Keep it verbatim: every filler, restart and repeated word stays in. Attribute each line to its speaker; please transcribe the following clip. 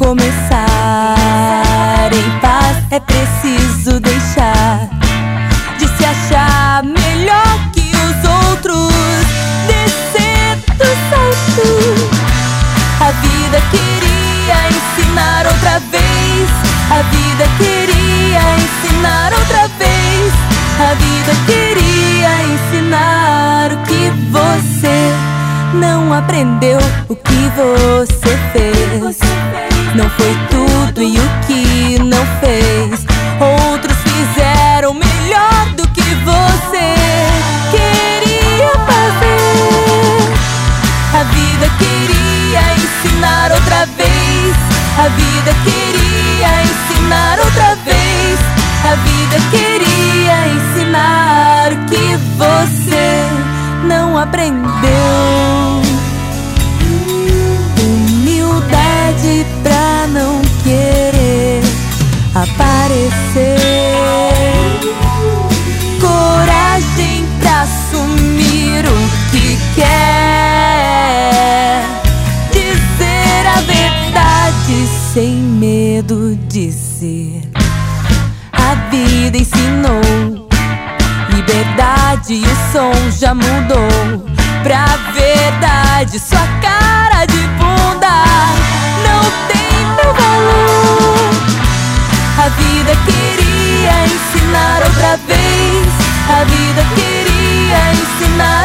Speaker 1: começar em paz, é preciso deixar de se achar melhor que os outros, descer do salto. A vida queria ensinar outra vez, a vida queria ensinar outra vez, a vida queria ensinar o que você não aprendeu, o que você fez. Não foi tudo e o que não fez, outros fizeram melhor do que você queria fazer. A vida queria ensinar outra vez, a vida queria ensinar outra vez, a vida queria ensinar o que você não aprendeu. Humildade pra não querer aparecer, coragem pra assumir o que quer, dizer a verdade sem medo de ser. A vida ensinou liberdade e o som já mudou pra verdade. Sua cara de bunda não tem meu valor. A vida queria ensinar outra vez, a vida queria ensinar